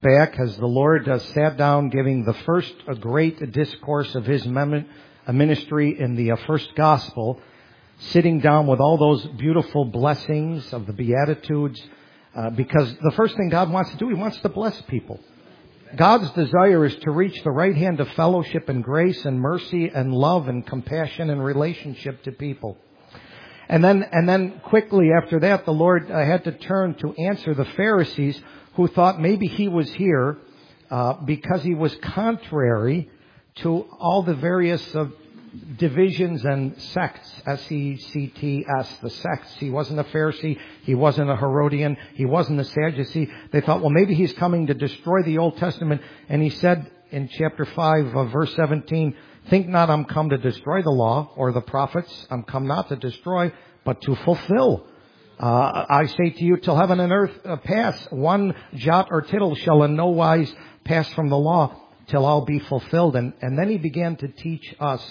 Back as the Lord sat down giving the first great discourse of His ministry in the first gospel, sitting down with all those beautiful blessings of the Beatitudes, because the first thing God wants to do, He wants to bless people. God's desire is to reach the right hand of fellowship and grace and mercy and love and compassion and relationship to people. And then quickly after that, the Lord had to turn to answer the Pharisees who thought maybe He was here because He was contrary to all the various divisions and sects, S-E-C-T-S, the sects. He wasn't a Pharisee. He wasn't a Herodian. He wasn't a Sadducee. They thought, well, maybe He's coming to destroy the Old Testament. And He said in chapter 5, verse 17, "Think not I'm come to destroy the law or the prophets. I'm come not to destroy, but to fulfill. I say to you, till heaven and earth pass, one jot or tittle shall in no wise pass from the law till all be fulfilled." And then He began to teach us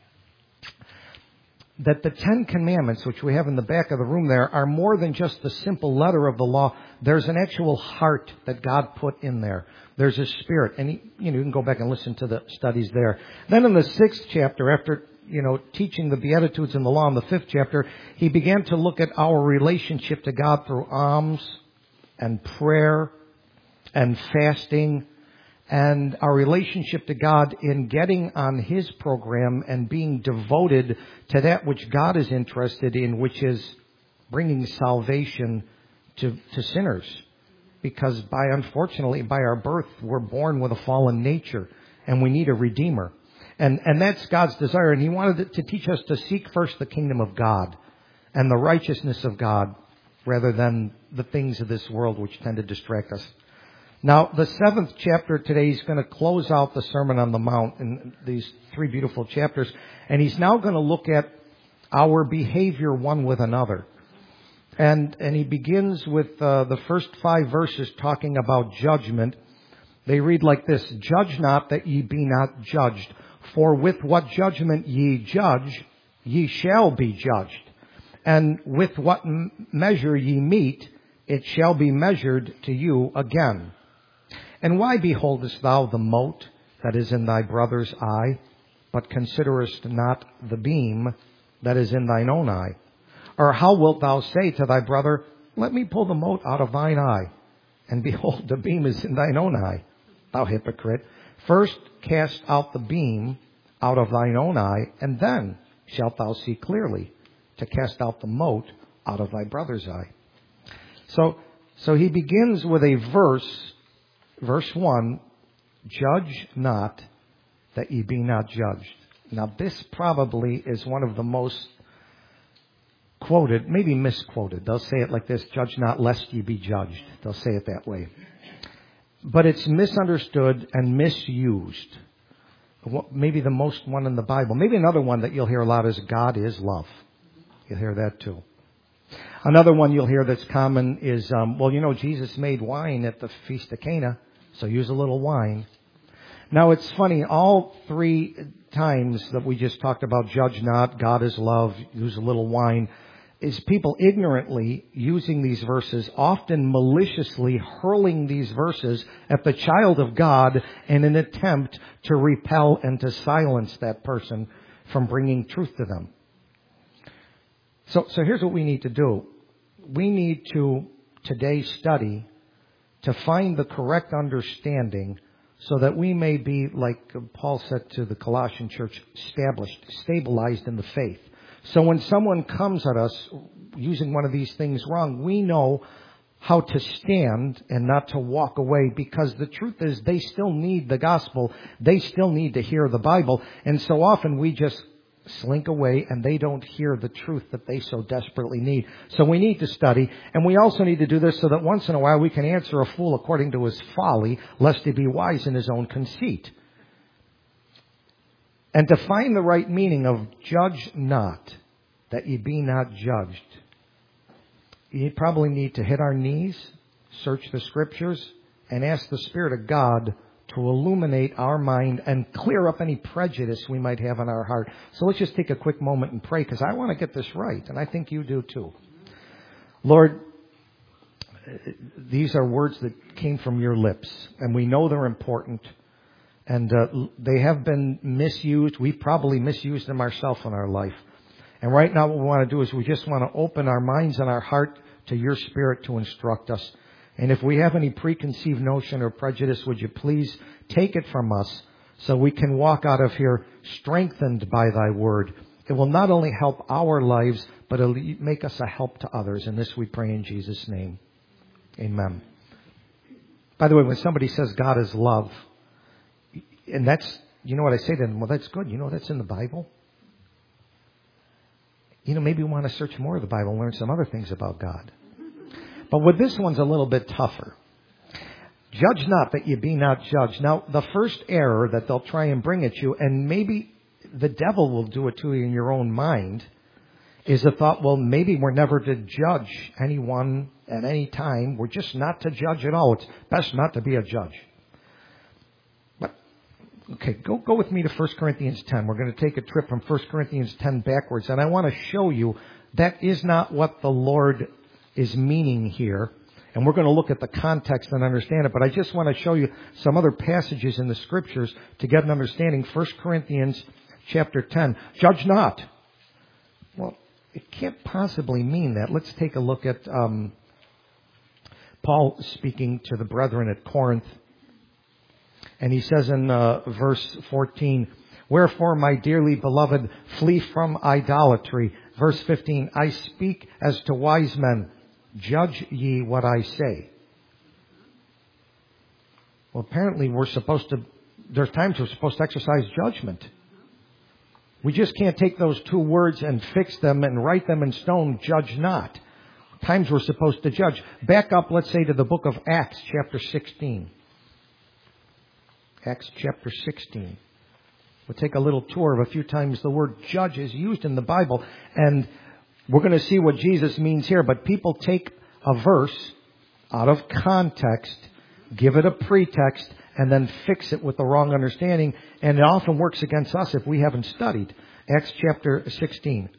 that the 10 Commandments, which we have in the back of the room there, are more than just the simple letter of the law. There's an actual heart that God put in there. There's a spirit. And you can go back and listen to the studies there. Then in the 6th chapter, after teaching the Beatitudes and the law in the 5th chapter, He began to look at our relationship to God through alms and prayer and fasting, and our relationship to God in getting on His program and being devoted to that which God is interested in, which is bringing salvation to sinners. Because unfortunately, by our birth, we're born with a fallen nature, and we need a Redeemer. And that's God's desire. And He wanted to teach us to seek first the kingdom of God and the righteousness of God rather than the things of this world which tend to distract us. Now, the 7th chapter today is going to close out the Sermon on the Mount in these 3 beautiful chapters. And He's now going to look at our behavior one with another. And He begins with the first 5 verses talking about judgment. They read like this: "Judge not that ye be not judged. For with what judgment ye judge, ye shall be judged. And with what measure ye meet, it shall be measured to you again. And why beholdest thou the mote that is in thy brother's eye, but considerest not the beam that is in thine own eye? Or how wilt thou say to thy brother, Let me pull the mote out of thine eye, and behold, the beam is in thine own eye? Thou hypocrite, first cast out the beam out of thine own eye, and then shalt thou see clearly to cast out the mote out of thy brother's eye." So he begins with a verse 1, "Judge not that ye be not judged." Now this probably is one of the most quoted, maybe misquoted. They'll say it like this: "Judge not lest ye be judged." They'll say it that way. But it's misunderstood and misused. Maybe the most one in the Bible. Maybe another one that you'll hear a lot is "God is love." You'll hear that too. Another one you'll hear that's common is, Jesus made wine at the Feast of Cana, so use a little wine. Now it's funny, all 3 times that we just talked about "judge not," "God is love," use a little wine, is people ignorantly using these verses, often maliciously hurling these verses at the child of God in an attempt to repel and to silence that person from bringing truth to them. So here's what we need to do. We need to today study to find the correct understanding so that we may be, like Paul said to the Colossian church, stabilized in the faith. So when someone comes at us using one of these things wrong, we know how to stand and not to walk away, because the truth is they still need the gospel. They still need to hear the Bible. And so often we just slink away and they don't hear the truth that they so desperately need. So we need to study, and we also need to do this so that once in a while we can answer a fool according to his folly, lest he be wise in his own conceit. And to find the right meaning of "judge not, that ye be not judged," you probably need to hit our knees, search the Scriptures, and ask the Spirit of God to illuminate our mind and clear up any prejudice we might have in our heart. So let's just take a quick moment and pray, because I want to get this right, and I think you do too. Lord, these are words that came from your lips, and we know they're important, and they have been misused. We've probably misused them ourselves in our life. And right now what we want to do is we just want to open our minds and our heart to your Spirit to instruct us. And if we have any preconceived notion or prejudice, would you please take it from us so we can walk out of here strengthened by thy word. It will not only help our lives, but it'll make us a help to others. And this we pray in Jesus' name. Amen. By the way, when somebody says God is love, and that's, you know what I say to them? Well, that's good. You know that's in the Bible? You know, maybe we want to search more of the Bible and learn some other things about God. But with this one's a little bit tougher. Judge not that you be not judged. Now, the first error that they'll try and bring at you, and maybe the devil will do it to you in your own mind, is the thought, well, maybe we're never to judge anyone at any time. We're just not to judge at all. It's best not to be a judge. But, okay, go with me to 1 Corinthians 10. We're going to take a trip from 1 Corinthians 10 backwards, and I want to show you that is not what the Lord is meaning here. And we're going to look at the context and understand it. But I just want to show you some other passages in the Scriptures to get an understanding. 1 Corinthians chapter 10. Judge not. Well, it can't possibly mean that. Let's take a look at Paul speaking to the brethren at Corinth. And he says in verse 14, wherefore, my dearly beloved, flee from idolatry. Verse 15, I speak as to wise men. Judge ye what I say. Well, apparently there's times we're supposed to exercise judgment. We just can't take those two words and fix them and write them in stone, judge not. Times we're supposed to judge. Back up, let's say, to the book of Acts, chapter 16. Acts chapter 16. We'll take a little tour of a few times the word judge is used in the Bible, and we're going to see what Jesus means here, but people take a verse out of context, give it a pretext, and then fix it with the wrong understanding, and it often works against us if we haven't studied. Acts chapter 16.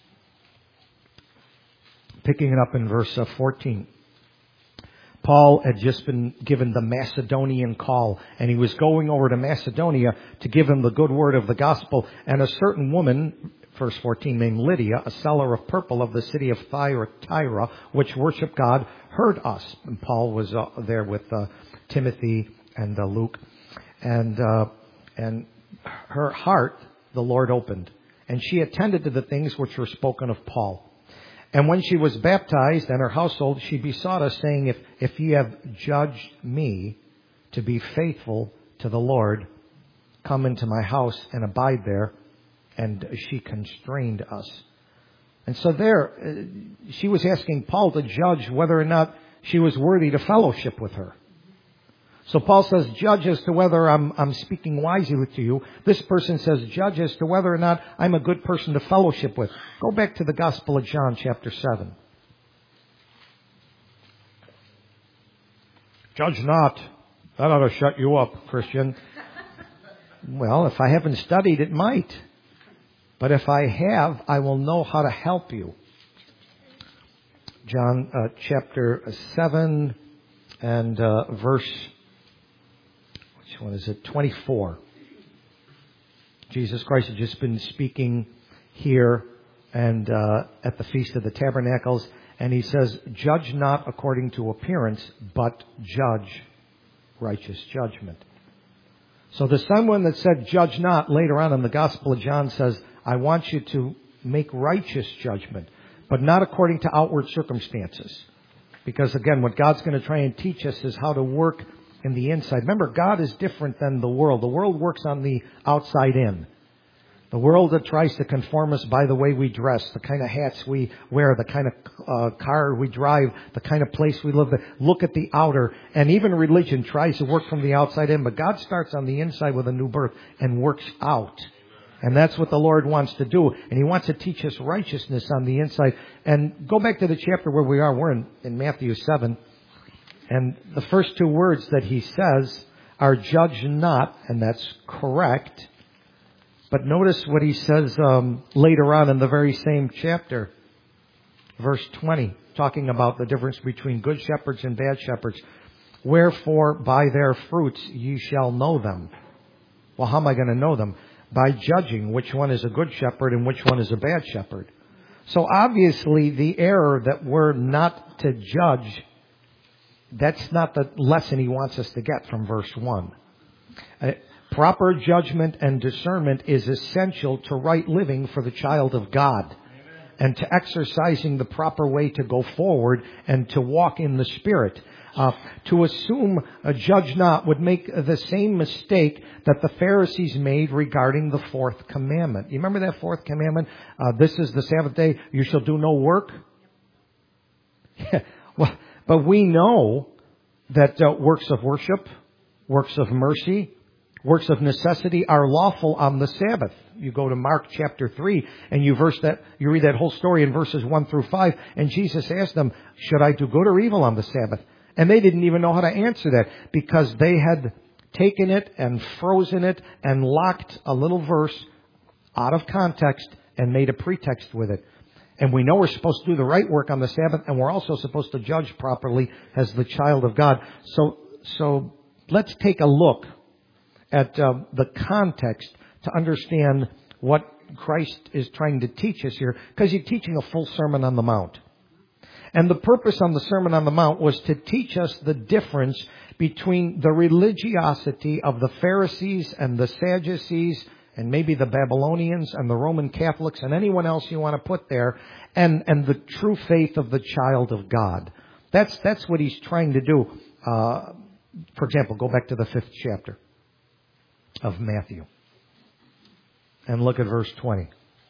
Picking it up in verse 14. Paul had just been given the Macedonian call, and he was going over to Macedonia to give him the good word of the gospel, and a certain woman, verse 14, named Lydia, a seller of purple of the city of Thyatira, which worshiped God, heard us. And Paul was there with Timothy and Luke. And her heart, the Lord opened. And she attended to the things which were spoken of Paul. And when she was baptized and her household, she besought us, saying, if ye have judged me to be faithful to the Lord, come into my house and abide there. And she constrained us. And so there, she was asking Paul to judge whether or not she was worthy to fellowship with her. So Paul says, judge as to whether I'm speaking wisely to you. This person says, judge as to whether or not I'm a good person to fellowship with. Go back to the Gospel of John, chapter 7. Judge not. That ought to shut you up, Christian. Well, if I haven't studied, it might. But if I have, I will know how to help you. John chapter 7 and verse, which one is it? 24. Jesus Christ had just been speaking here and at the Feast of the Tabernacles. And he says, judge not according to appearance, but judge righteous judgment. So the someone that said judge not later on in the Gospel of John says, I want you to make righteous judgment, but not according to outward circumstances. Because again, what God's going to try and teach us is how to work in the inside. Remember, God is different than the world. The world works on the outside in. The world that tries to conform us by the way we dress, the kind of hats we wear, the kind of car we drive, the kind of place we live. Look at the outer. And even religion tries to work from the outside in. But God starts on the inside with a new birth and works out. And that's what the Lord wants to do. And He wants to teach us righteousness on the inside. And go back to the chapter where we are. We're in Matthew 7. And the first two words that He says are judge not. And that's correct. But notice what He says later on in the very same chapter. Verse 20. talking about the difference between good shepherds and bad shepherds. Wherefore, by their fruits ye shall know them. Well, how am I going to know them? By judging which one is a good shepherd and which one is a bad shepherd. So obviously the error that we're not to judge, that's not the lesson he wants us to get from verse 1. Proper judgment and discernment is essential to right living for the child of God. Amen. And to exercising the proper way to go forward and to walk in the Spirit. To assume a judge not would make the same mistake that the Pharisees made regarding the fourth commandment. You remember that fourth commandment? This is the Sabbath day. You shall do no work. Well, but we know that works of worship, works of mercy, works of necessity are lawful on the Sabbath. You go to Mark chapter 3 and you read that whole story in verses 1 through 5. And Jesus asked them, should I do good or evil on the Sabbath? And they didn't even know how to answer that because they had taken it and frozen it and locked a little verse out of context and made a pretext with it. And we know we're supposed to do the right work on the Sabbath, and we're also supposed to judge properly as the child of God. So let's take a look at the context to understand what Christ is trying to teach us here, because he's teaching a full Sermon on the Mount. And the purpose on the Sermon on the Mount was to teach us the difference between the religiosity of the Pharisees and the Sadducees and maybe the Babylonians and the Roman Catholics and anyone else you want to put there, and the true faith of the child of God. That's what he's trying to do. For example, go back to the 5th chapter of Matthew and look at verse 20.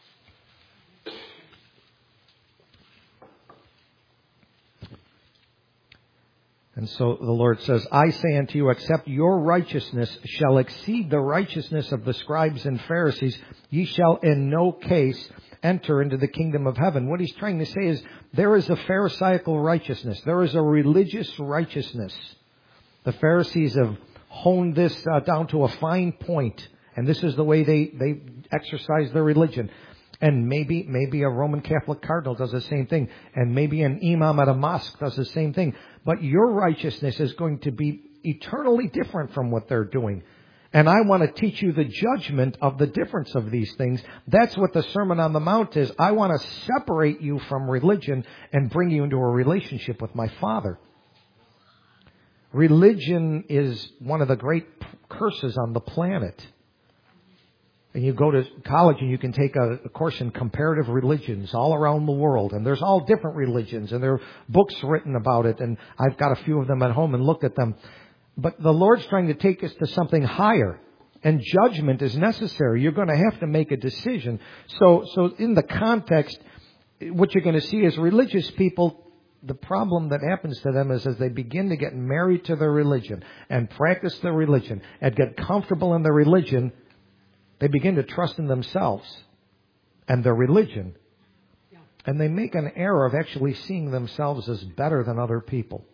And so the Lord says, I say unto you, except your righteousness shall exceed the righteousness of the scribes and Pharisees, ye shall in no case enter into the kingdom of heaven. What he's trying to say is there is a Pharisaical righteousness. There is a religious righteousness. The Pharisees have honed this down to a fine point. And this is the way they exercise their religion. And maybe a Roman Catholic cardinal does the same thing. And maybe an imam at a mosque does the same thing. But your righteousness is going to be eternally different from what they're doing. And I want to teach you the judgment of the difference of these things. That's what the Sermon on the Mount is. I want to separate you from religion and bring you into a relationship with my Father. Religion is one of the great curses on the planet. And you go to college and you can take a course in comparative religions all around the world. And there's all different religions and there are books written about it. And I've got a few of them at home and looked at them. But the Lord's trying to take us to something higher. And judgment is necessary. You're going to have to make a decision. So in the context, what you're going to see is religious people, the problem that happens to them is as they begin to get married to their religion and practice their religion and get comfortable in their religion, they begin to trust in themselves and their religion. And they make an error of actually seeing themselves as better than other people.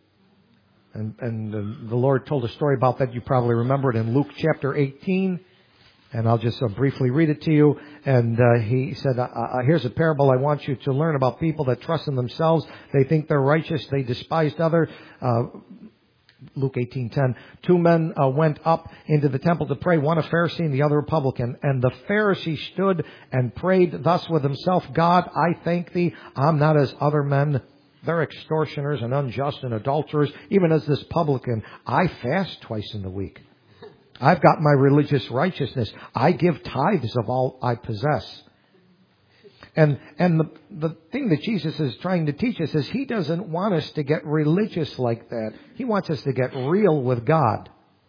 And the Lord told a story about that. You probably remember it in Luke chapter 18. And I'll just briefly read it to you. And he said, here's a parable I want you to learn about people that trust in themselves. They think they're righteous. They despised others. Luke 18:10. 2 men went up into the temple to pray, one a Pharisee and the other a publican. And the Pharisee stood and prayed thus with himself, God, I thank thee, I'm not as other men. They're extortioners and unjust and adulterers. Even as this publican, I fast twice in the week. I've got my religious righteousness. I give tithes of all I possess. And the thing that Jesus is trying to teach us is he doesn't want us to get religious like that. He wants us to get real with God.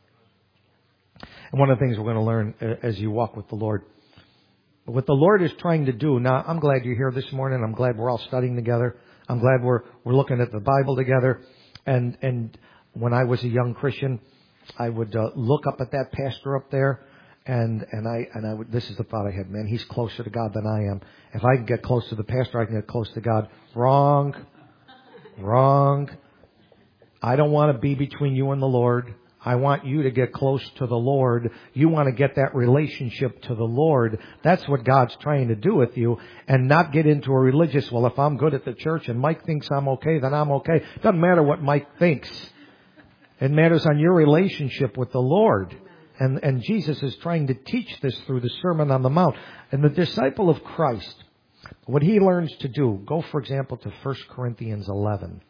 And one of the things we're going to learn as you walk with the Lord, what the Lord is trying to do. Now, I'm glad you're here this morning. I'm glad we're all studying together. I'm glad we're looking at the Bible together. And when I was a young Christian, I would look up at that pastor up there. And I would, this is the thought I had, man, he's closer to God than I am. If I can get close to the pastor, I can get close to God. Wrong. I don't want to be between you and the Lord. I want you to get close to the Lord. You want to get that relationship to the Lord. That's what God's trying to do with you, and not get into a religious, well, if I'm good at the church and Mike thinks I'm okay, then I'm okay. It doesn't matter what Mike thinks. It matters on your relationship with the Lord. And Jesus is trying to teach this through the Sermon on the Mount. And the disciple of Christ, what he learns to do, go, for example, to 1 Corinthians 11.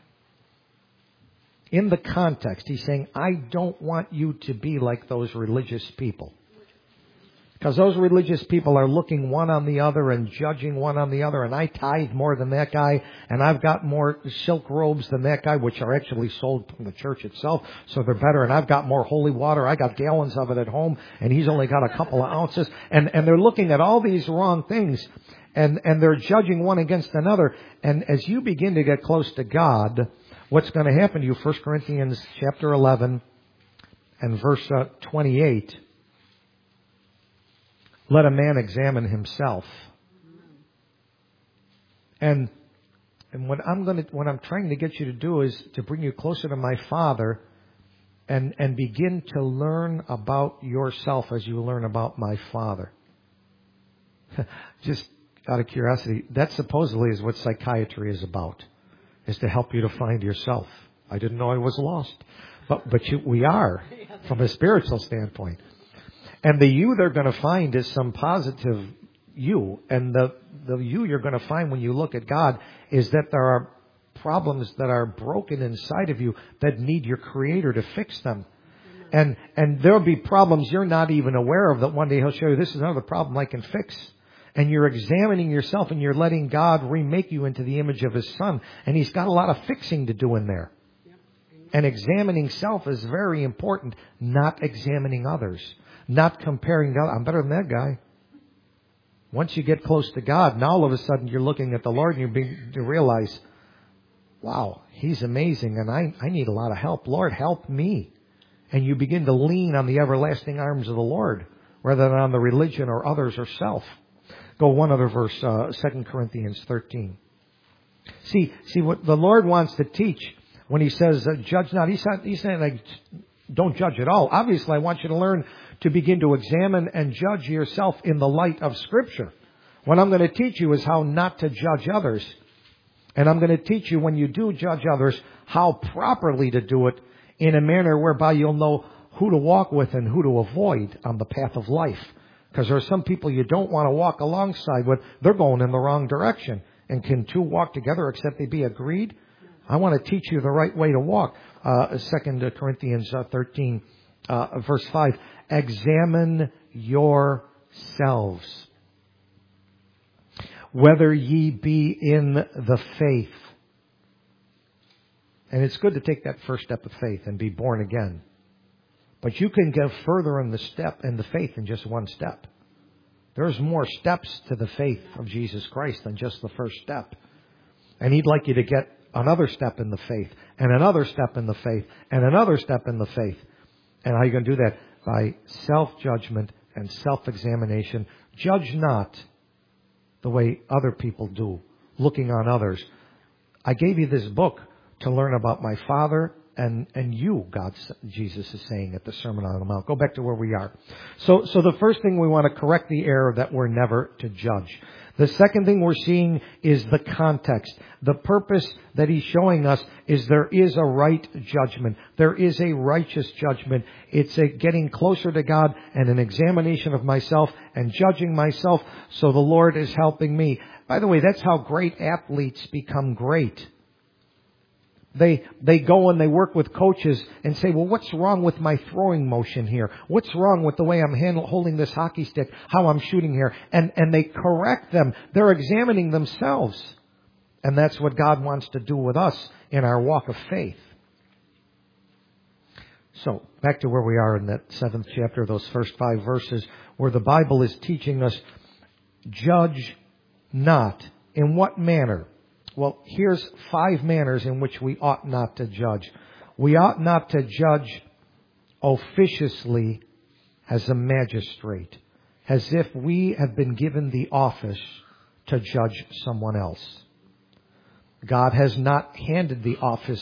In the context, he's saying, I don't want you to be like those religious people. Because those religious people are looking one on the other and judging one on the other. And I tithe more than that guy. And I've got more silk robes than that guy, which are actually sold from the church itself. So they're better. And I've got more holy water. I got gallons of it at home. And he's only got a couple of ounces. And they're looking at all these wrong things. And they're judging one against another. And as you begin to get close to God, what's going to happen to you? 1 Corinthians chapter 11 and verse 28. Let a man examine himself. And what I'm trying to get you to do is to bring you closer to my Father and begin to learn about yourself as you learn about my Father. Just out of curiosity, that supposedly is what psychiatry is about, is to help you to find yourself. I didn't know I was lost. But we are, from a spiritual standpoint. And the you they're going to find is some positive you. And the you you're going to find when you look at God is that there are problems that are broken inside of you that need your Creator to fix them. And there'll be problems you're not even aware of that one day He'll show you, this is another problem I can fix. And you're examining yourself and you're letting God remake you into the image of His Son. And He's got a lot of fixing to do in there. And examining self is very important, not examining others. Not comparing God. I'm better than that guy. Once you get close to God, now all of a sudden you're looking at the Lord and you realize, wow, He's amazing and I need a lot of help. Lord, help me. And you begin to lean on the everlasting arms of the Lord rather than on the religion or others or self. Go one other verse, 2 Corinthians 13. See what the Lord wants to teach when He says, judge not. He's saying, like, don't judge at all. Obviously, I want you to learn to begin to examine and judge yourself in the light of Scripture. What I'm going to teach you is how not to judge others. And I'm going to teach you when you do judge others, how properly to do it in a manner whereby you'll know who to walk with and who to avoid on the path of life. Because there are some people you don't want to walk alongside with. They're going in the wrong direction. And can two walk together except they be agreed? I want to teach you the right way to walk. 2 Corinthians 13, verse 5. Examine yourselves, whether ye be in the faith. And it's good to take that first step of faith and be born again. But you can go further in the faith in just one step. There's more steps to the faith of Jesus Christ than just the first step. And He'd like you to get another step in the faith, and another step in the faith, and another step in the faith. And how are you going to do that? By self-judgment and self-examination. Judge not the way other people do, looking on others. I gave you this book to learn about my Father and you, Jesus is saying at the Sermon on the Mount. Go back to where we are. So the first thing we want to correct the error that we're never to judge. The second thing we're seeing is the context. The purpose that He's showing us is there is a right judgment. There is a righteous judgment. It's a getting closer to God and an examination of myself and judging myself. So the Lord is helping me. By the way, that's how great athletes become great. They go and they work with coaches and say, well, what's wrong with my throwing motion here? What's wrong with the way I'm holding this hockey stick, how I'm shooting here? And they correct them. They're examining themselves. And that's what God wants to do with us in our walk of faith. So, back to where we are in that 7th chapter, those first 5 verses, where the Bible is teaching us, judge not. In what manner? Well, here's 5 manners in which we ought not to judge. We ought not to judge officiously as a magistrate, as if we have been given the office to judge someone else. God has not handed the office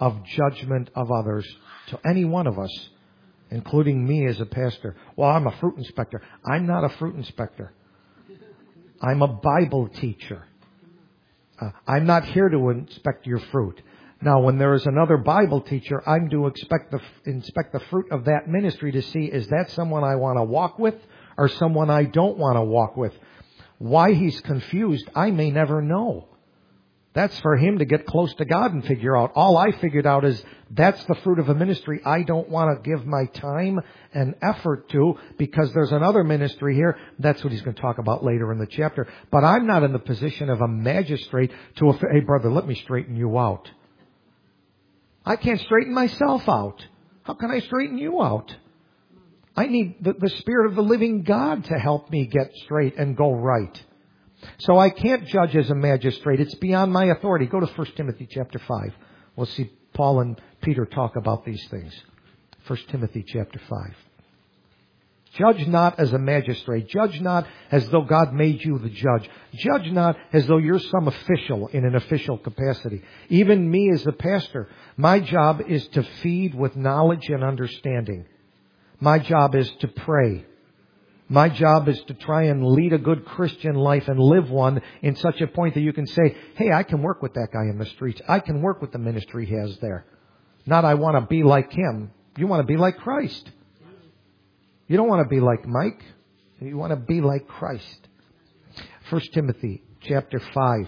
of judgment of others to any one of us, including me as a pastor. Well, I'm a fruit inspector. I'm not a fruit inspector. I'm a Bible teacher. I'm not here to inspect your fruit. Now, when there is another Bible teacher, I'm to inspect the fruit of that ministry to see, is that someone I want to walk with or someone I don't want to walk with? Why he's confused, I may never know. That's for him to get close to God and figure out. All I figured out is that's the fruit of a ministry I don't want to give my time and effort to, because there's another ministry here. That's what he's going to talk about later in the chapter. But I'm not in the position of a magistrate to, hey brother, let me straighten you out. I can't straighten myself out. How can I straighten you out? I need the Spirit of the living God to help me get straight and go right. So I can't judge as a magistrate. It's beyond my authority. Go to 1 Timothy chapter 5. We'll see Paul and Peter talk about these things. 1 Timothy chapter 5. Judge not as a magistrate. Judge not as though God made you the judge. Judge not as though you're some official in an official capacity. Even me as a pastor, my job is to feed with knowledge and understanding. My job is to pray. My job is to try and lead a good Christian life and live one in such a point that you can say, hey, I can work with that guy in the streets. I can work with the ministry he has there. Not I want to be like him. You want to be like Christ. You don't want to be like Mike. You want to be like Christ. 1 Timothy chapter 5,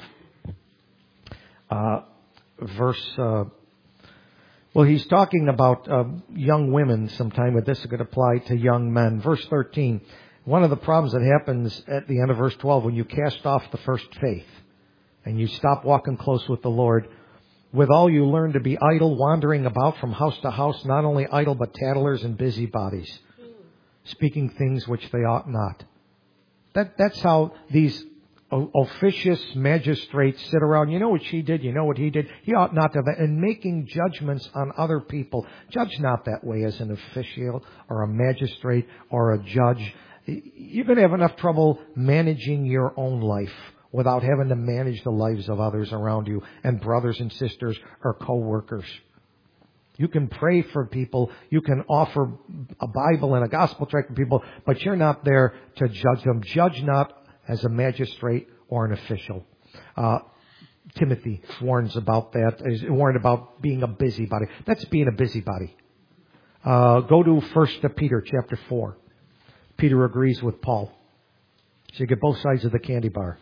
verse... Well, he's talking about young women sometime, but this could apply to young men. Verse 13, one of the problems that happens at the end of verse 12, when you cast off the first faith and you stop walking close with the Lord, with all you learn to be idle, wandering about from house to house, not only idle but tattlers and busybodies, speaking things which they ought not. That's how these officious magistrates sit around. You know what she did? You know what he did? He ought not to have. And making judgments on other people. Judge not that way as an official or a magistrate or a judge. You're going to have enough trouble managing your own life without having to manage the lives of others around you and brothers and sisters or co-workers. You can pray for people. You can offer a Bible and a gospel tract to people, but you're not there to judge them. Judge not as a magistrate or an official. Timothy warns about that. He's warned about being a busybody. That's being a busybody. Go to 1 Peter chapter 4. Peter agrees with Paul. So you get both sides of the candy bar.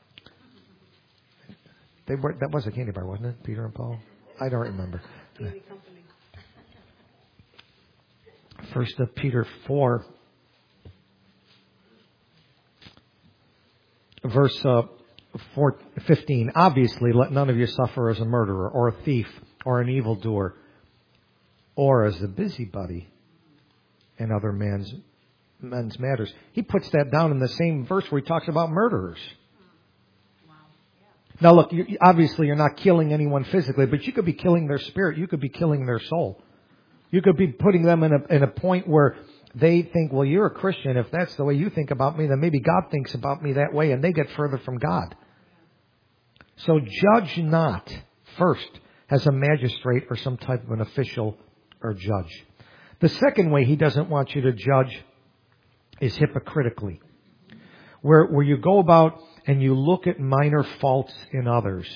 That was a candy bar, wasn't it? Peter and Paul? I don't remember. 1 Peter 4. Verse 15, obviously let none of you suffer as a murderer or a thief or an evildoer or as a busybody in other men's matters. He puts that down in the same verse where he talks about murderers. Now look, obviously you're not killing anyone physically, but you could be killing their spirit. You could be killing their soul. You could be putting them in a point where they think, well, you're a Christian. If that's the way you think about me, then maybe God thinks about me that way, and they get further from God. So judge not first as a magistrate or some type of an official or judge. The second way he doesn't want you to judge is hypocritically, where you go about and you look at minor faults in others,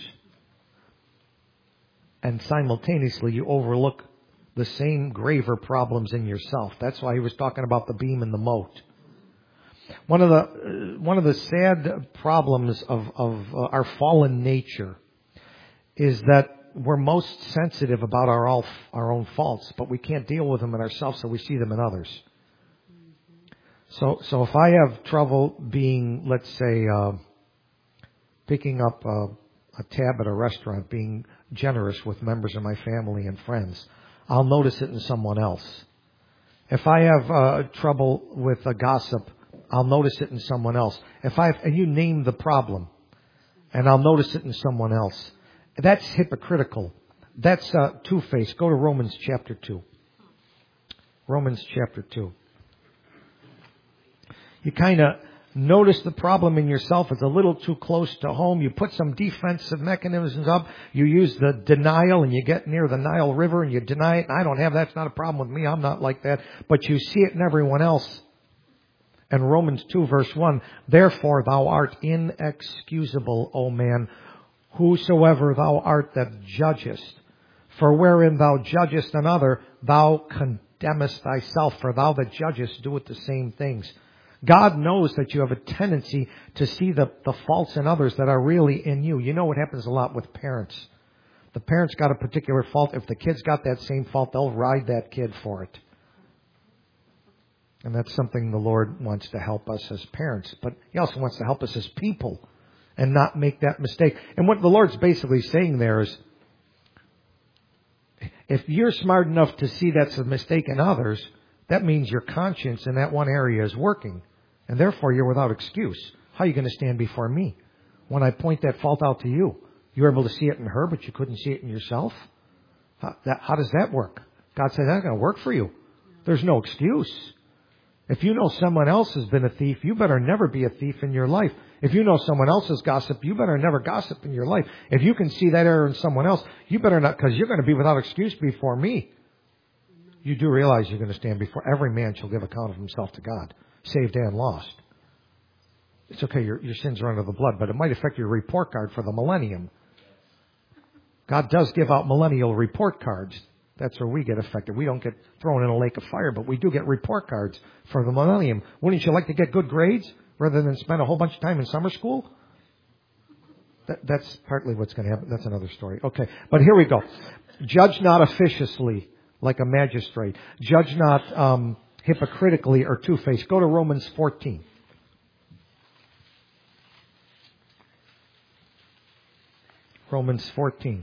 and simultaneously you overlook the same graver problems in yourself. That's why he was talking about the beam and the mote. One of the sad problems of our fallen nature is that we're most sensitive about our own faults, but we can't deal with them in ourselves, so we see them in others. So if I have trouble being, let's say, picking up a tab at a restaurant, being generous with members of my family and friends, I'll notice it in someone else. If I have trouble with a gossip, I'll notice it in someone else. And you name the problem, and I'll notice it in someone else. That's hypocritical. That's two-faced. Go to Romans chapter 2. Romans chapter 2. You kind of notice the problem in yourself. It's a little too close to home. You put some defensive mechanisms up. You use the denial, and you get near the Nile River and you deny it. I don't have that. It's not a problem with me. I'm not like that. But you see it in everyone else. And Romans 2 verse 1, therefore thou art inexcusable, O man, whosoever thou art that judgest. For wherein thou judgest another, thou condemnest thyself. For thou that judgest doeth the same things. God knows that you have a tendency to see the faults in others that are really in you. You know what happens a lot with parents. The parents got a particular fault. If the kid's got that same fault, they'll ride that kid for it. And that's something the Lord wants to help us as parents. But He also wants to help us as people and not make that mistake. And what the Lord's basically saying there is, if you're smart enough to see that's a mistake in others, that means your conscience in that one area is working. And therefore, you're without excuse. How are you going to stand before me when I point that fault out to you? You're able to see it in her, but you couldn't see it in yourself? How does that work? God said, that's going to work for you. There's no excuse. If you know someone else has been a thief, you better never be a thief in your life. If you know someone else has gossiped, you better never gossip in your life. If you can see that error in someone else, you better not, because you're going to be without excuse before me. You do realize you're going to stand before every man shall give account of himself to God, saved and lost. It's okay, your sins are under the blood, but it might affect your report card for the millennium. God does give out millennial report cards. That's where we get affected. We don't get thrown in a lake of fire, but we do get report cards for the millennium. Wouldn't you like to get good grades rather than spend a whole bunch of time in summer school? That's partly what's going to happen. That's another story. Okay, but here we go. Judge not officiously like a magistrate. Judge not hypocritically or two-faced. Go to Romans 14. Romans 14.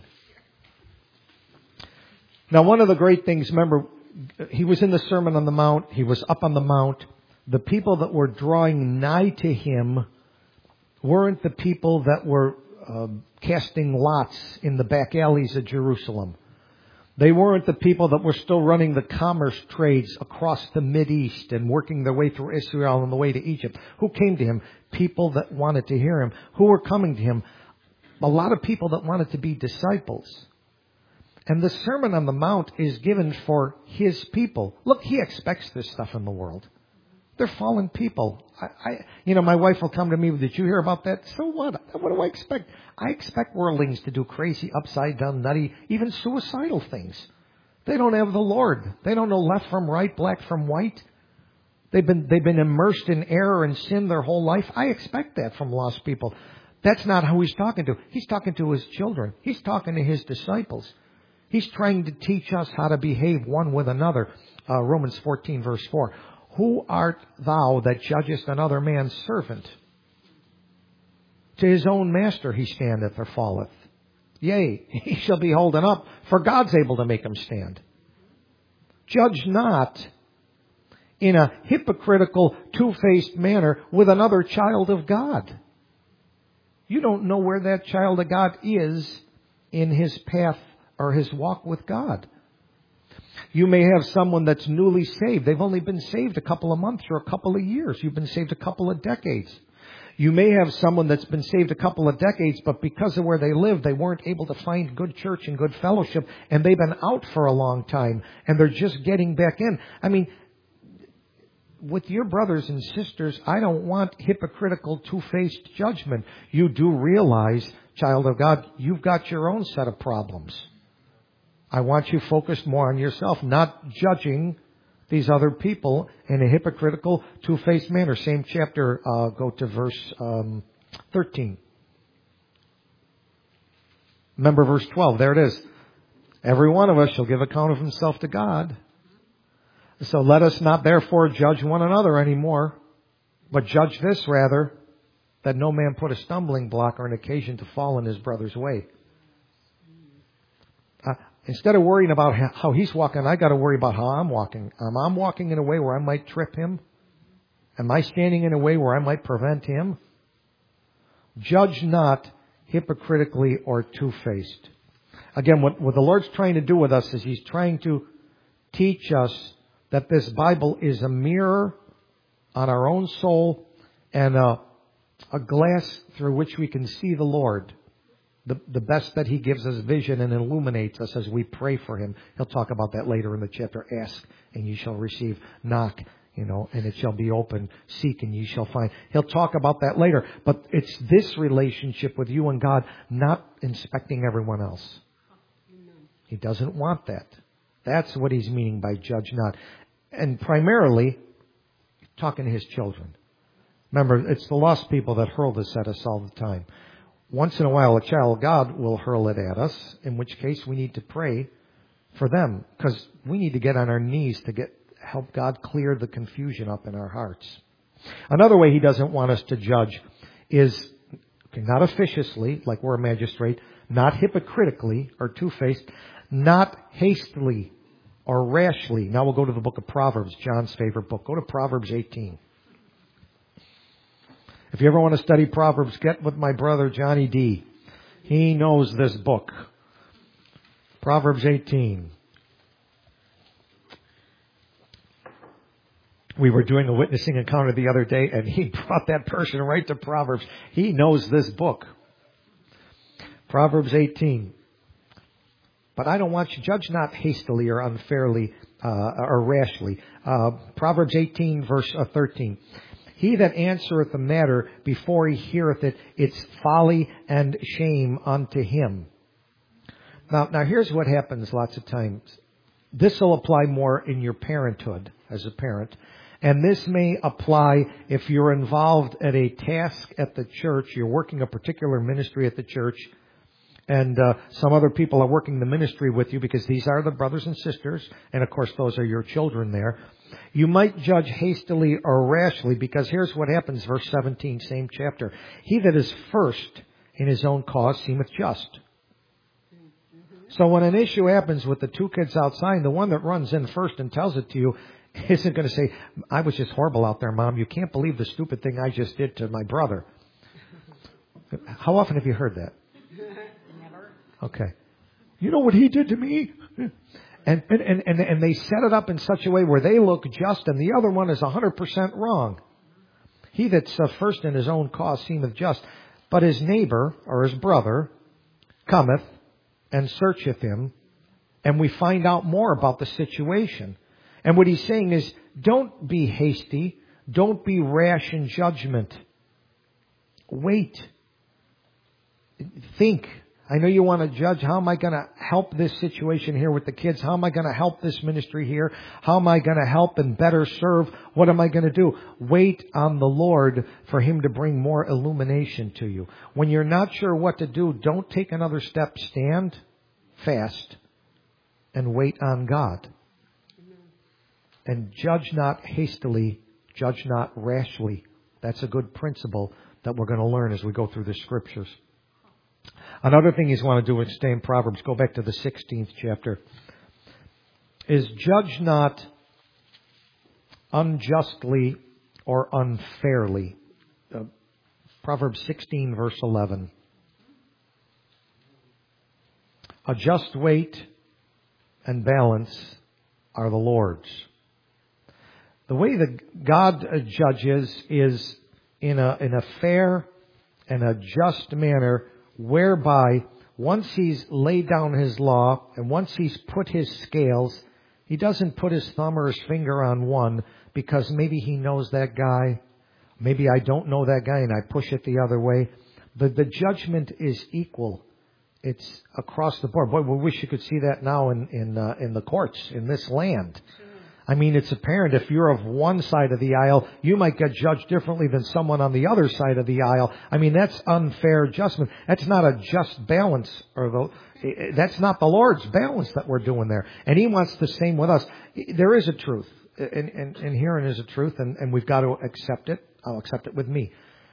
Now, one of the great things, remember, he was in the Sermon on the Mount. He was up on the Mount. The people that were drawing nigh to him weren't the people that were casting lots in the back alleys of Jerusalem. They weren't the people that were still running the commerce trades across the Mideast and working their way through Israel on the way to Egypt. Who came to him? People that wanted to hear him. Who were coming to him? A lot of people that wanted to be disciples. And the Sermon on the Mount is given for his people. Look, he expects this stuff in the world. They're fallen people. My wife will come to me, did you hear about that? So what? What do I expect? I expect worldlings to do crazy, upside down, nutty, even suicidal things. They don't have the Lord. They don't know left from right, black from white. They've been immersed in error and sin their whole life. I expect that from lost people. That's not who he's talking to. He's talking to his children. He's talking to his disciples. He's trying to teach us how to behave one with another. Romans 14, verse 4. Who art thou that judgest another man's servant? To his own master he standeth or falleth. Yea, he shall be holden up, for God's able to make him stand. Judge not in a hypocritical, two-faced manner with another child of God. You don't know where that child of God is in his path or his walk with God. You may have someone that's newly saved. They've only been saved a couple of months or a couple of years. You've been saved a couple of decades. You may have someone that's been saved a couple of decades, but because of where they live, they weren't able to find good church and good fellowship, and they've been out for a long time, and they're just getting back in. I mean, with your brothers and sisters, I don't want hypocritical, two-faced judgment. You do realize, child of God, you've got your own set of problems. I want you focused more on yourself, not judging these other people in a hypocritical, two-faced manner. Same chapter, go to verse 13. Remember verse 12. There it is. Every one of us shall give account of himself to God. So let us not therefore judge one another anymore, but judge this rather, that no man put a stumbling block or an occasion to fall in his brother's way. Instead of worrying about how he's walking, I got to worry about how I'm walking. Am I walking in a way where I might trip him? Am I standing in a way where I might prevent him? Judge not hypocritically or two-faced. Again, what the Lord's trying to do with us is He's trying to teach us that this Bible is a mirror on our own soul and a glass through which we can see the Lord. The best that He gives us vision and illuminates us as we pray for Him. He'll talk about that later in the chapter. Ask and you shall receive. Knock, and it shall be open. Seek and ye shall find. He'll talk about that later. But it's this relationship with you and God, not inspecting everyone else. He doesn't want that. That's what He's meaning by judge not. And primarily, talking to His children. Remember, it's the lost people that hurl this at us all the time. Once in a while, a child of God will hurl it at us, in which case we need to pray for them, because we need to get on our knees to help God clear the confusion up in our hearts. Another way He doesn't want us to judge is not officiously, like we're a magistrate, not hypocritically or two-faced, not hastily or rashly. Now we'll go to the book of Proverbs, John's favorite book. Go to Proverbs 18. If you ever want to study Proverbs, get with my brother Johnny D. He knows this book. Proverbs 18. We were doing a witnessing encounter the other day, and he brought that person right to Proverbs. He knows this book. Proverbs 18. But I don't want you to judge not hastily or unfairly or rashly. Proverbs 18, verse 13. He that answereth a matter before he heareth it, it's folly and shame unto him. Now here's what happens lots of times. This will apply more in your parenthood as a parent. And this may apply if you're involved at a task at the church, you're working a particular ministry at the church, and some other people are working the ministry with you because these are the brothers and sisters, and of course those are your children there. You might judge hastily or rashly because here's what happens, verse 17, same chapter. He that is first in his own cause seemeth just. So when an issue happens with the two kids outside, the one that runs in first and tells it to you isn't going to say, I was just horrible out there, Mom. You can't believe the stupid thing I just did to my brother. How often have you heard that? Never. Okay. You know what he did to me? And they set it up in such a way where they look just and the other one is 100% wrong. He that's first in his own cause seemeth just, but his neighbor or his brother cometh and searcheth him, and we find out more about the situation. And what he's saying is, don't be hasty, don't be rash in judgment. Wait. Think. I know you want to judge. How am I going to help this situation here with the kids? How am I going to help this ministry here? How am I going to help and better serve? What am I going to do? Wait on the Lord for Him to bring more illumination to you. When you're not sure what to do, don't take another step. Stand fast and wait on God. And judge not hastily, judge not rashly. That's a good principle that we're going to learn as we go through the Scriptures. Another thing he's want to do is stay in Proverbs. Go back to the 16th chapter. Is judge not unjustly or unfairly. Proverbs 16 verse 11. A just weight and balance are the Lord's. The way that God judges is in a fair and a just manner, whereby once He's laid down His law and once He's put His scales, He doesn't put His thumb or His finger on one because maybe He knows that guy. Maybe I don't know that guy and I push it the other way. But the judgment is equal. It's across the board. Boy, we wish you could see that now in the courts in this land. I mean, it's apparent if you're of one side of the aisle, you might get judged differently than someone on the other side of the aisle. I mean, that's unfair judgment. That's not a just balance, that's not the Lord's balance that we're doing there. And He wants the same with us. There is a truth, and herein is a truth, and we've got to accept it. I'll accept it with me.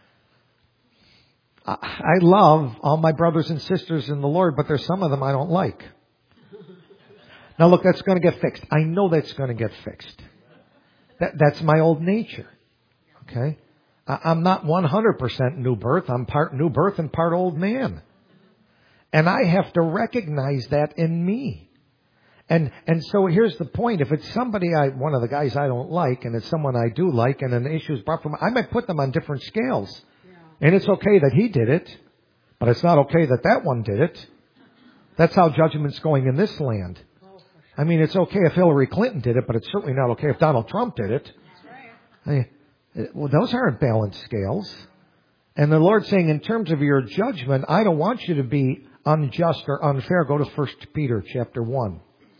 I love all my brothers and sisters in the Lord, but there's some of them I don't like. Now look, that's going to get fixed. I know that's going to get fixed. That's my old nature. Okay? I'm not 100% new birth. I'm part new birth and part old man. And I have to recognize that in me. And so here's the point. If it's somebody one of the guys I don't like, and it's someone I do like, and an issue is brought from, I might put them on different scales. Yeah. And it's okay that he did it, but it's not okay that that one did it. That's how judgment's going in this land. I mean, it's okay if Hillary Clinton did it, but it's certainly not okay if Donald Trump did it. That's right. Well, those aren't balanced scales. And the Lord's saying, in terms of your judgment, I don't want you to be unjust or unfair. Go to 1 Peter chapter 1.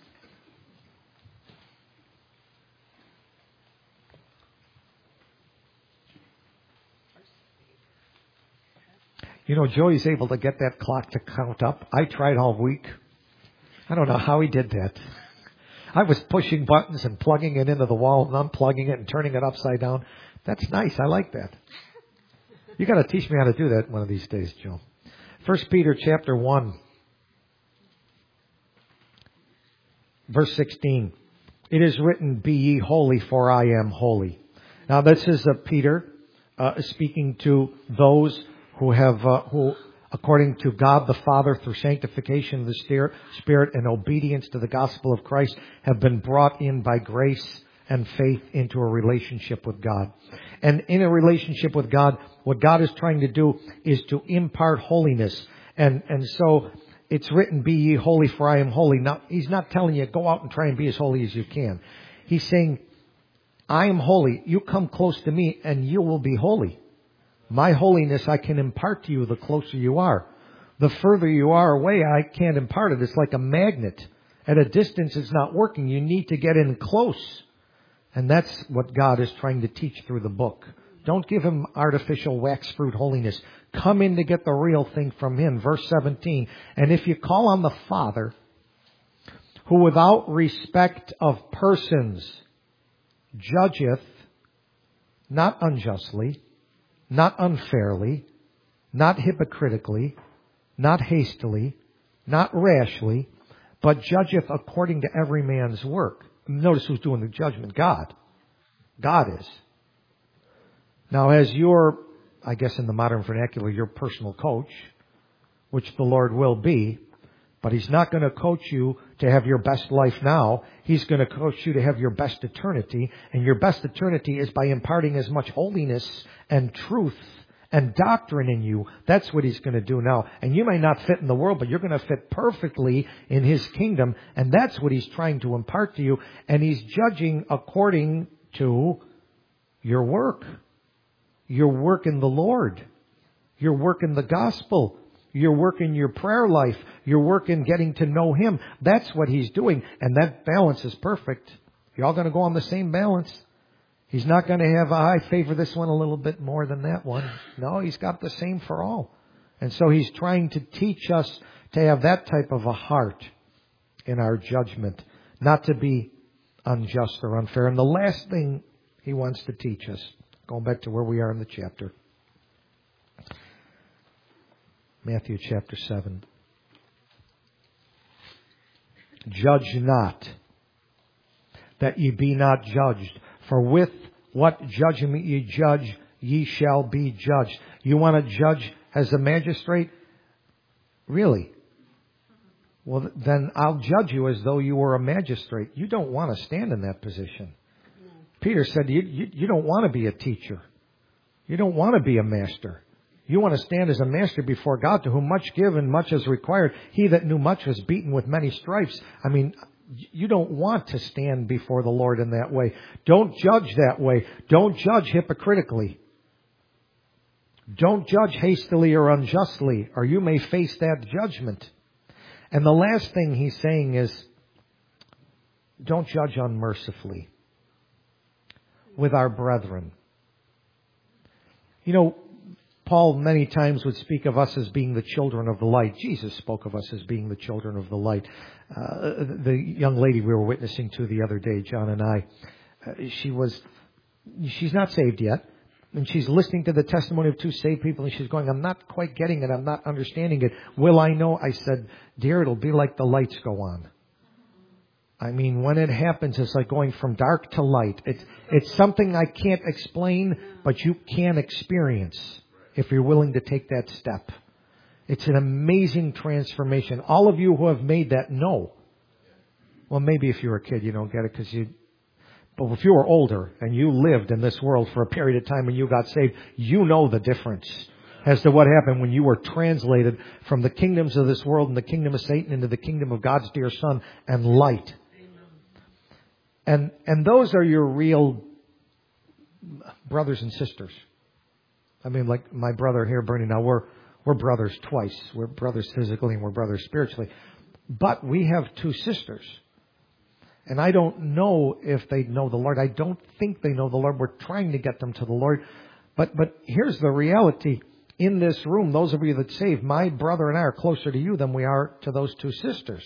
You know, Joey's able to get that clock to count up. I tried all week. I don't know how he did that. I was pushing buttons and plugging it into the wall and unplugging it and turning it upside down. That's nice. I like that. You got to teach me how to do that one of these days, Joe. 1 Peter chapter 1, verse 16. It is written, "Be ye holy, for I am holy." Now, this is Peter speaking to those who according to God the Father, through sanctification of the Spirit and obedience to the gospel of Christ, have been brought in by grace and faith into a relationship with God. And in a relationship with God, what God is trying to do is to impart holiness. And so it's written, "Be ye holy, for I am holy." Now, He's not telling you, go out and try and be as holy as you can. He's saying, I am holy. You come close to me and you will be holy. My holiness I can impart to you the closer you are. The further you are away, I can't impart it. It's like a magnet. At a distance, it's not working. You need to get in close. And that's what God is trying to teach through the book. Don't give Him artificial wax fruit holiness. Come in to get the real thing from Him. Verse 17. "And if you call on the Father, who without respect of persons judgeth, not unjustly, not unfairly, not hypocritically, not hastily, not rashly, but judgeth according to every man's work." Notice who's doing the judgment. God. God is. Now, as your, I guess in the modern vernacular, your personal coach, which the Lord will be, but He's not going to coach you to have your best life now. He's going to coach you to have your best eternity. And your best eternity is by imparting as much holiness and truth and doctrine in you. That's what He's going to do now. And you may not fit in the world, but you're going to fit perfectly in His kingdom. And that's what He's trying to impart to you. And He's judging according to your work. Your work in the Lord. Your work in the gospel. Your work in your prayer life. Your work in getting to know Him. That's what He's doing. And that balance is perfect. You're all going to go on the same balance. He's not going to have, I favor this one a little bit more than that one. No, He's got the same for all. And so He's trying to teach us to have that type of a heart in our judgment. Not to be unjust or unfair. And the last thing He wants to teach us, going back to where we are in the chapter. Matthew chapter 7. "Judge not, that ye be not judged. For with what judgment ye judge, ye shall be judged." You want to judge as a magistrate? Really? Well, then I'll judge you as though you were a magistrate. You don't want to stand in that position. No. Peter said, you don't want to be a teacher. You don't want to be a master. You want to stand as a master before God, to whom much given, much is required. He that knew much was beaten with many stripes. I mean, you don't want to stand before the Lord in that way. Don't judge that way. Don't judge hypocritically. Don't judge hastily or unjustly, or you may face that judgment. And the last thing He's saying is, don't judge unmercifully with our brethren. You know, Paul many times would speak of us as being the children of the light. Jesus spoke of us as being the children of the light. The young lady we were witnessing to the other day, John and I, she's not saved yet. And she's listening to the testimony of two saved people, and she's going, I'm not quite getting it. I'm not understanding it. Will I know? I said, dear, it'll be like the lights go on. I mean, when it happens, it's like going from dark to light. It's something I can't explain, but you can experience if you're willing to take that step. It's an amazing transformation. All of you who have made that know. Well, maybe if you were a kid, you don't get it but if you were older and you lived in this world for a period of time and you got saved, you know the difference as to what happened when you were translated from the kingdoms of this world and the kingdom of Satan into the kingdom of God's dear Son and light. And those are your real brothers and sisters. I mean, like my brother here, Bernie, now we're brothers twice. We're brothers physically and we're brothers spiritually. But we have two sisters. And I don't know if they know the Lord. I don't think they know the Lord. We're trying to get them to the Lord. But here's the reality. In this room, those of you that saved, my brother and I are closer to you than we are to those two sisters.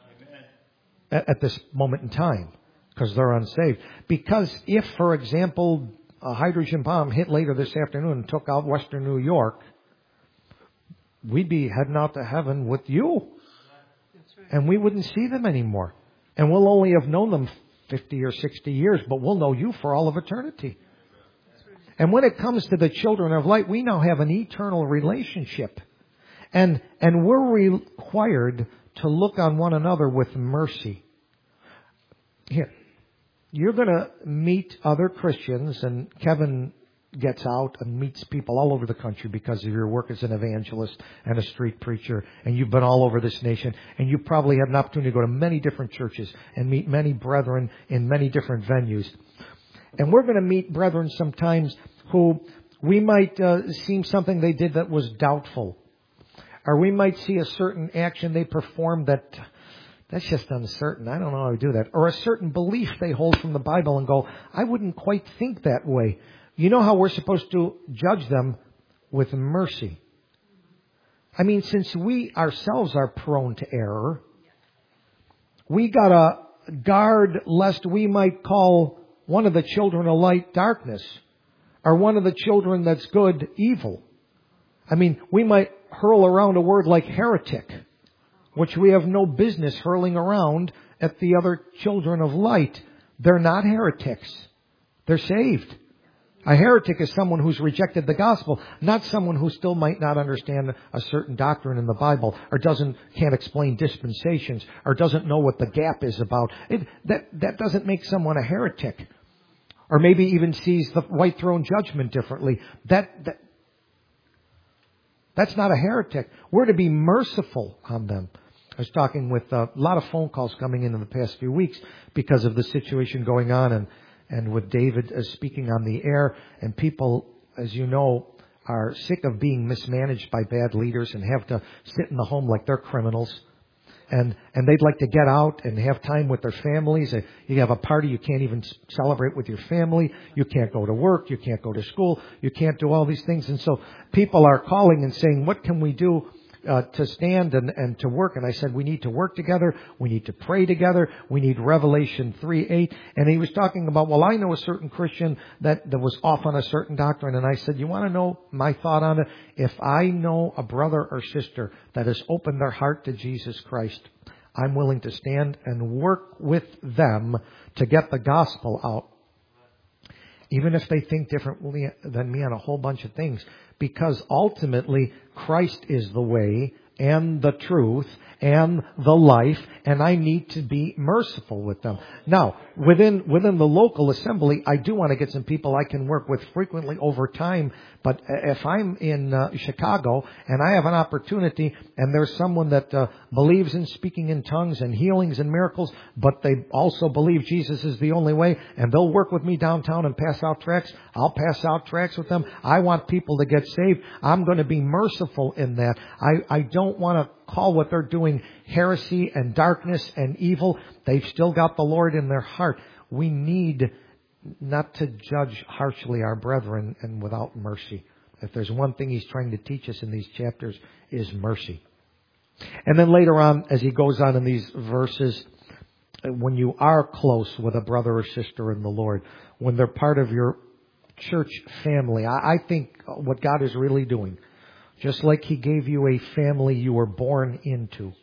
At this moment in time. Because they're unsaved. Because if, for example, a hydrogen bomb hit later this afternoon and took out Western New York, we'd be heading out to heaven with you. And we wouldn't see them anymore. And we'll only have known them 50 or 60 years, but we'll know you for all of eternity. And when it comes to the children of light, we now have an eternal relationship. And we're required to look on one another with mercy. Here, you're going to meet other Christians, and Kevin gets out and meets people all over the country because of your work as an evangelist and a street preacher, and you've been all over this nation, and you probably had an opportunity to go to many different churches and meet many brethren in many different venues. And we're going to meet brethren sometimes who we might see something they did that was doubtful, or we might see a certain action they performed that's just uncertain. I don't know how to do that. Or a certain belief they hold from the Bible and go, I wouldn't quite think that way. You know how we're supposed to judge them? With mercy. I mean, since we ourselves are prone to error, we gotta guard lest we might call one of the children of light darkness, or one of the children that's good evil. I mean, we might hurl around a word like heretic, which we have no business hurling around at the other children of light. They're not heretics. They're saved. A heretic is someone who's rejected the gospel, not someone who still might not understand a certain doctrine in the Bible, or can't explain dispensations, or doesn't know what the gap is about. That doesn't make someone a heretic. Or maybe even sees the white throne judgment differently. That's not a heretic. We're to be merciful on them. I was talking with a lot of phone calls coming in the past few weeks because of the situation going on and with David speaking on the air. And people, as you know, are sick of being mismanaged by bad leaders and have to sit in the home like they're criminals. And they'd like to get out and have time with their families. You have a party, you can't even celebrate with your family. You can't go to work. You can't go to school. You can't do all these things. And so people are calling and saying, what can we do to stand and to work? And I said, we need to work together. We need to pray together. We need Revelation 3:8. And he was talking about, well, I know a certain Christian that was off on a certain doctrine. And I said, you want to know my thought on it? If I know a brother or sister that has opened their heart to Jesus Christ, I'm willing to stand and work with them to get the gospel out. Even if they think differently than me on a whole bunch of things. Because ultimately, Christ is the way and the truth and the life, and I need to be merciful with them. Now, within the local assembly, I do want to get some people I can work with frequently over time. But if I'm in Chicago and I have an opportunity and there's someone that believes in speaking in tongues and healings and miracles, but they also believe Jesus is the only way, and they'll work with me downtown and pass out tracts, I'll pass out tracts with them. I want people to get saved. I'm going to be merciful in that. I don't want to call what they're doing heresy and darkness and evil. They've still got the Lord in their heart. We need not to judge harshly our brethren and without mercy. If there's one thing he's trying to teach us in these chapters, is mercy. And then later on, as he goes on in these verses, when you are close with a brother or sister in the Lord, when they're part of your church family, I think what God is really doing, just like he gave you a family you were born into,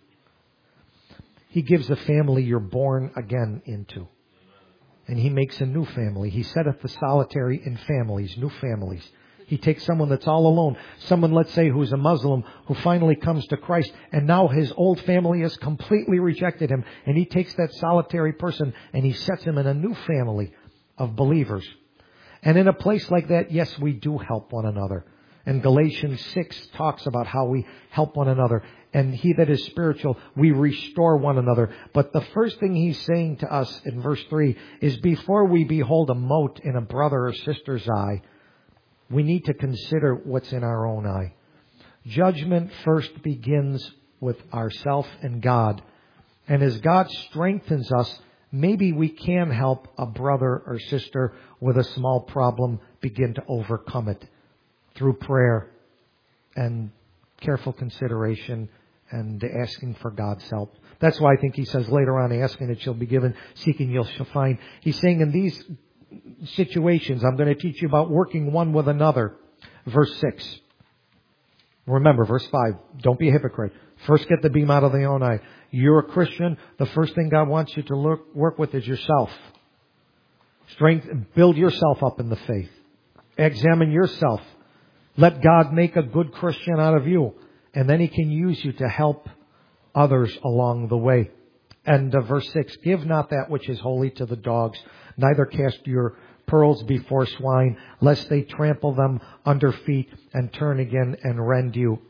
he gives a family you're born again into. And he makes a new family. He setteth the solitary in families, new families. He takes someone that's all alone, someone, let's say, who's a Muslim, who finally comes to Christ, and now his old family has completely rejected him, and he takes that solitary person and he sets him in a new family of believers. And in a place like that, yes, we do help one another. And Galatians 6 talks about how we help one another. And he that is spiritual, we restore one another. But the first thing he's saying to us in verse 3 is before we behold a mote in a brother or sister's eye, we need to consider what's in our own eye. Judgment first begins with ourself and God. And as God strengthens us, maybe we can help a brother or sister with a small problem begin to overcome it through prayer and careful consideration and asking for God's help. That's why I think he says later on, asking it shall be given, seeking you shall find. He's saying in these situations, I'm going to teach you about working one with another. Verse 6. Remember, verse 5, don't be a hypocrite. First get the beam out of the own eye. You're a Christian. The first thing God wants you to work with is yourself. Build yourself up in the faith. Examine yourself. Let God make a good Christian out of you. And then he can use you to help others along the way. And verse 6, give not that which is holy to the dogs, neither cast your pearls before swine, lest they trample them under feet and turn again and rend you.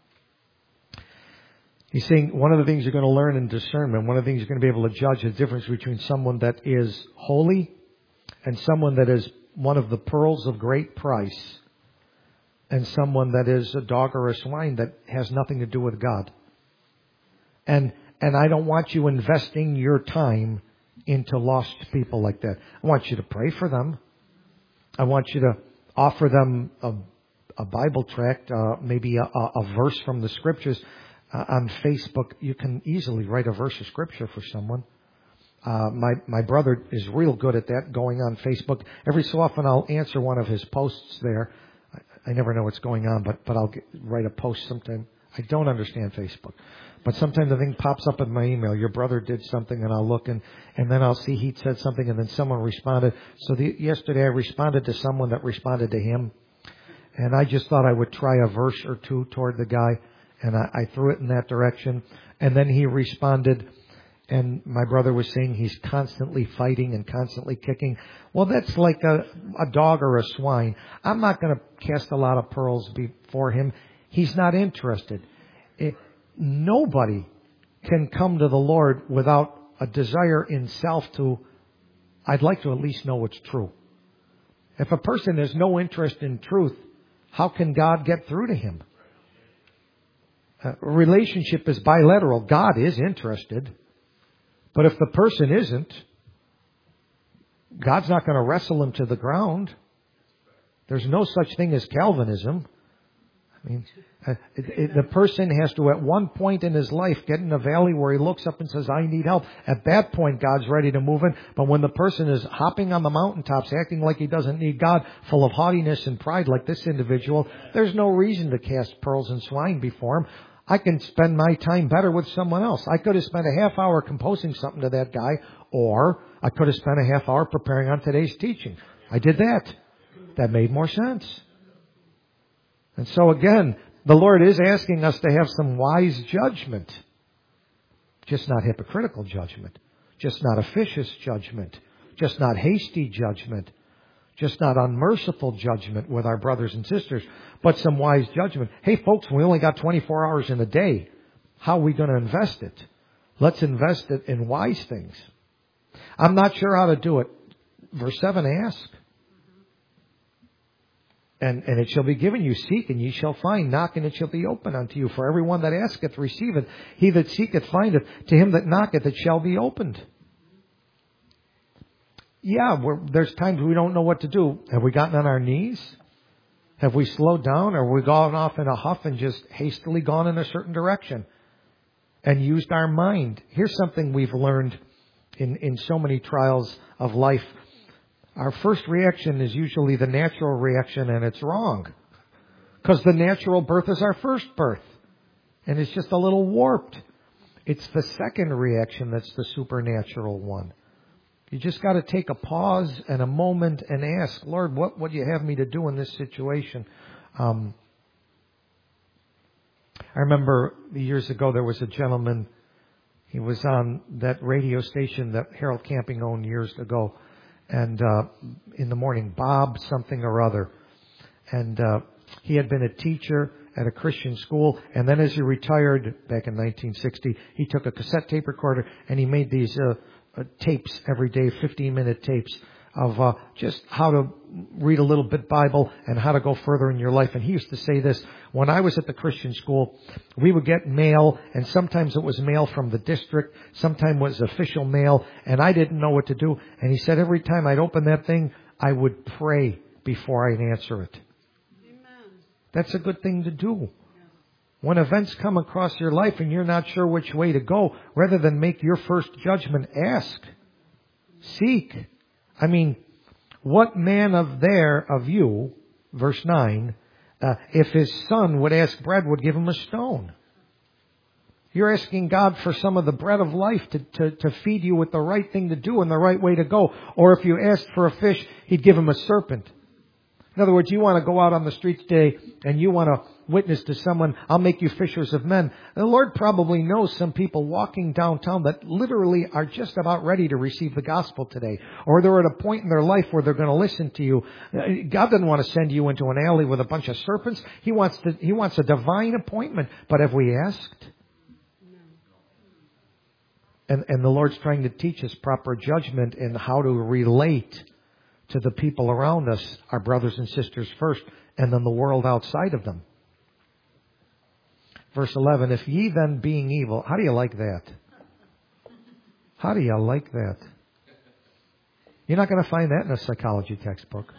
He's saying one of the things you're going to learn in discernment, one of the things you're going to be able to judge the difference between someone that is holy and someone that is one of the pearls of great price and someone that is a dog or a swine that has nothing to do with God. And I don't want you investing your time into lost people like that. I want you to pray for them. I want you to offer them a Bible tract, maybe a verse from the Scriptures. On Facebook, you can easily write a verse of Scripture for someone. My brother is real good at that, going on Facebook. Every so often I'll answer one of his posts there. I never know what's going on, but I'll write a post sometime. I don't understand Facebook. But sometimes the thing pops up in my email. Your brother did something, and I'll look, and then I'll see he said something, and then someone responded. So yesterday I responded to someone that responded to him. And I just thought I would try a verse or two toward the guy. And I threw it in that direction. And then he responded, and my brother was saying he's constantly fighting and constantly kicking. Well, that's like a dog or a swine. I'm not going to cast a lot of pearls before him. He's not interested. Nobody can come to the Lord without a desire in self to, I'd like to at least know what's true. If a person has no interest in truth, how can God get through to him? A relationship is bilateral. God is interested. But if the person isn't, God's not going to wrestle him to the ground. There's no such thing as Calvinism. I mean, the person has to, at one point in his life, get in a valley where he looks up and says, I need help. At that point, God's ready to move in. But when the person is hopping on the mountaintops, acting like he doesn't need God, full of haughtiness and pride like this individual, there's no reason to cast pearls and swine before him. I can spend my time better with someone else. I could have spent a half hour composing something to that guy, or I could have spent a half hour preparing on today's teaching. I did that. That made more sense. And so again, the Lord is asking us to have some wise judgment. Just not hypocritical judgment. Just not officious judgment. Just not hasty judgment. Just not unmerciful judgment with our brothers and sisters, but some wise judgment. Hey folks, we only got 24 hours in a day. How are we going to invest it? Let's invest it in wise things. I'm not sure how to do it. Verse 7, ask. And it shall be given you. Seek, and ye shall find. Knock, and it shall be opened unto you. For everyone that asketh receiveth. He that seeketh findeth. To him that knocketh it shall be opened. Yeah, there's times we don't know what to do. Have we gotten on our knees? Have we slowed down? Or have we gone off in a huff and just hastily gone in a certain direction and used our mind? Here's something we've learned in so many trials of life. Our first reaction is usually the natural reaction, and it's wrong. Because the natural birth is our first birth. And it's just a little warped. It's the second reaction that's the supernatural one. You just got to take a pause and a moment and ask, Lord, what would you have me to do in this situation? I remember years ago there was a gentleman, he was on that radio station that Harold Camping owned years ago, and in the morning, Bob something or other. And he had been a teacher at a Christian school, and then as he retired back in 1960, he took a cassette tape recorder and he made these tapes every day, 15-minute tapes of just how to read a little bit Bible and how to go further in your life. And he used to say this, when I was at the Christian school, we would get mail, and sometimes it was mail from the district, sometimes it was official mail, and I didn't know what to do. And he said every time I'd open that thing, I would pray before I'd answer it. Amen. That's a good thing to do. When events come across your life and you're not sure which way to go, rather than make your first judgment, ask. Seek. I mean, what man of you, verse 9, if his son would ask bread, would give him a stone? You're asking God for some of the bread of life to feed you with the right thing to do and the right way to go. Or if you asked for a fish, He'd give him a serpent. In other words, you want to go out on the streets today and you want to witness to someone, I'll make you fishers of men. The Lord probably knows some people walking downtown that literally are just about ready to receive the gospel today. Or they're at a point in their life where they're going to listen to you. God doesn't want to send you into an alley with a bunch of serpents. He wants a divine appointment. But have we asked? And the Lord's trying to teach us proper judgment in how to relate to the people around us, our brothers and sisters first, and then the world outside of them. Verse 11, if ye then being evil, how do you like that? How do you like that? You're not going to find that in a psychology textbook.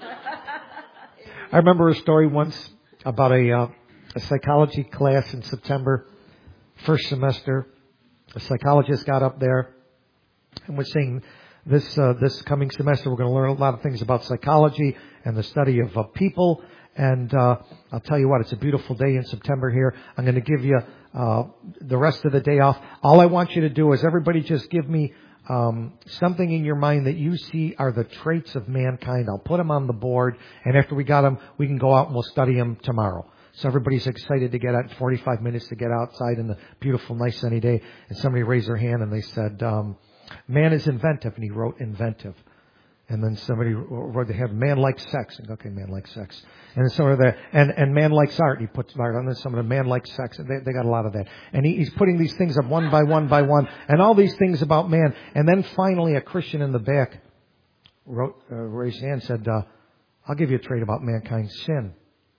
I remember a story once about a psychology class in September, first semester. A psychologist got up there and was saying, this coming semester we're going to learn a lot of things about psychology and the study of people. And I'll tell you what, it's a beautiful day in September here. I'm going to give you the rest of the day off. All I want you to do is everybody just give me something in your mind that you see are the traits of mankind. I'll put them on the board, and after we got them, we can go out and we'll study them tomorrow. So everybody's excited to get out, 45 minutes to get outside in the beautiful, nice sunny day. And somebody raised their hand and they said, man is inventive. And he wrote inventive. And then somebody wrote, they have man likes sex. And, okay, man likes sex. And then some of the, and man likes art. He puts art on this. Some of the man likes sex. And they got a lot of that. And he's putting these things up one by one by one. And all these things about man. And then finally a Christian in the back raised his hand and said, I'll give you a trait about mankind's sin.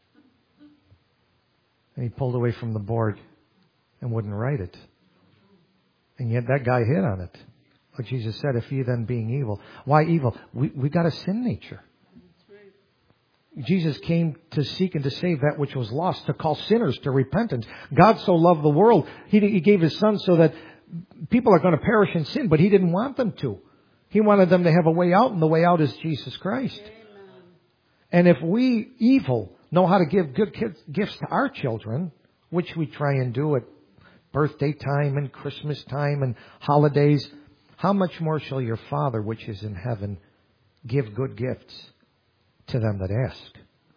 And he pulled away from the board and wouldn't write it. And yet that guy hit on it. Like Jesus said, if ye then being evil. Why evil? We got a sin nature. Jesus came to seek and to save that which was lost, to call sinners to repentance. God so loved the world, He gave His Son so that people are going to perish in sin, but He didn't want them to. He wanted them to have a way out, and the way out is Jesus Christ. Amen. And if we, evil, know how to give good gifts to our children, which we try and do at birthday time and Christmas time and holidays, how much more shall your Father which is in heaven give good gifts to them that ask?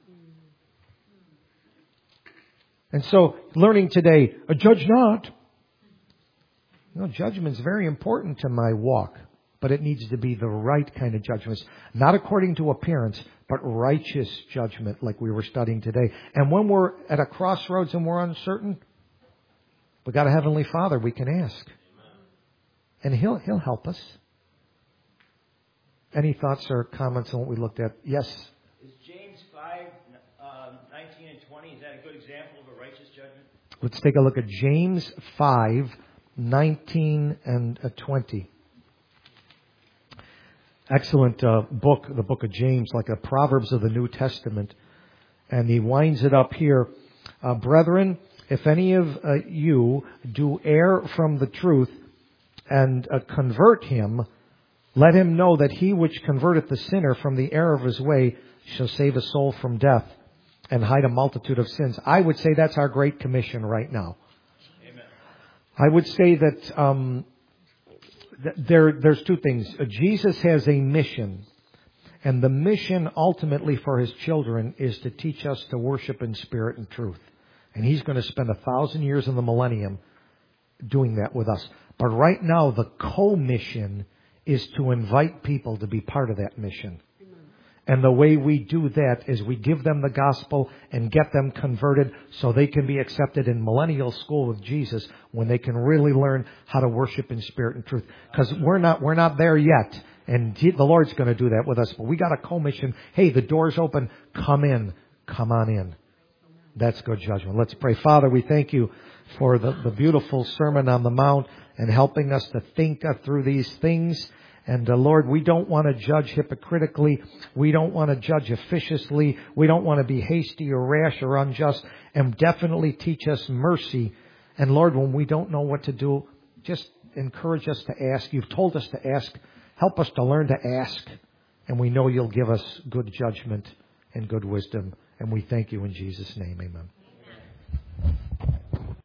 And so, learning today, judge not. No, judgment is very important to my walk, but it needs to be the right kind of judgments, not according to appearance, but righteous judgment like we were studying today. And when we're at a crossroads and we're uncertain, we got a Heavenly Father we can ask. And He'll help us. Any thoughts or comments on what we looked at? Yes? Is James 5, 19 and 20, is that a good example of a righteous judgment? Let's take a look at James 5, 19 and 20. Excellent book, the book of James, like a Proverbs of the New Testament. And he winds it up here. Brethren, if any of you do err from the truth and convert him, let him know that he which converteth the sinner from the error of his way shall save a soul from death and hide a multitude of sins. I would say that's our great commission right now. Amen. I would say that There's two things. Jesus has a mission. And the mission ultimately for His children is to teach us to worship in spirit and truth. And He's going to spend 1,000 years in the millennium doing that with us. But right now, the co-mission is to invite people to be part of that mission. And the way we do that is we give them the gospel and get them converted so they can be accepted in millennial school with Jesus when they can really learn how to worship in spirit and truth. Because we're not there yet. And the Lord's going to do that with us. But we got a commission. Hey, the door's open. Come in. Come on in. That's good judgment. Let's pray. Father, we thank You for the beautiful Sermon on the Mount and helping us to think through these things. And Lord, we don't want to judge hypocritically. We don't want to judge officiously. We don't want to be hasty or rash or unjust. And definitely teach us mercy. And Lord, when we don't know what to do, just encourage us to ask. You've told us to ask. Help us to learn to ask. And we know You'll give us good judgment and good wisdom. And we thank You in Jesus' name. Amen.